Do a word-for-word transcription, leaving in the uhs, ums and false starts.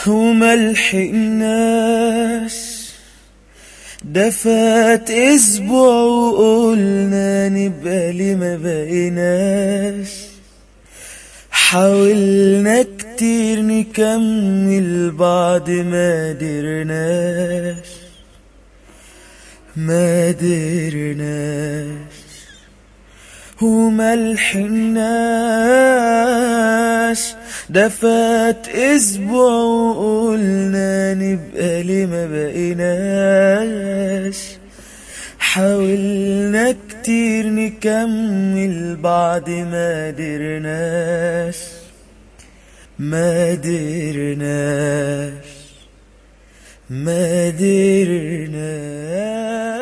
وملحقناش. ده فات اسبوع وقلنا نبقى ليه ما بقيناش. حاولنا كتير نكمل بعض ما درناش ما قدرناش وملحقناش. ده فات اسبوع وقلنا نبقى ليه ما بقيناش. حاولنا كتير نكمل بعض ما قدرناش ما قدرناش ما قدرناش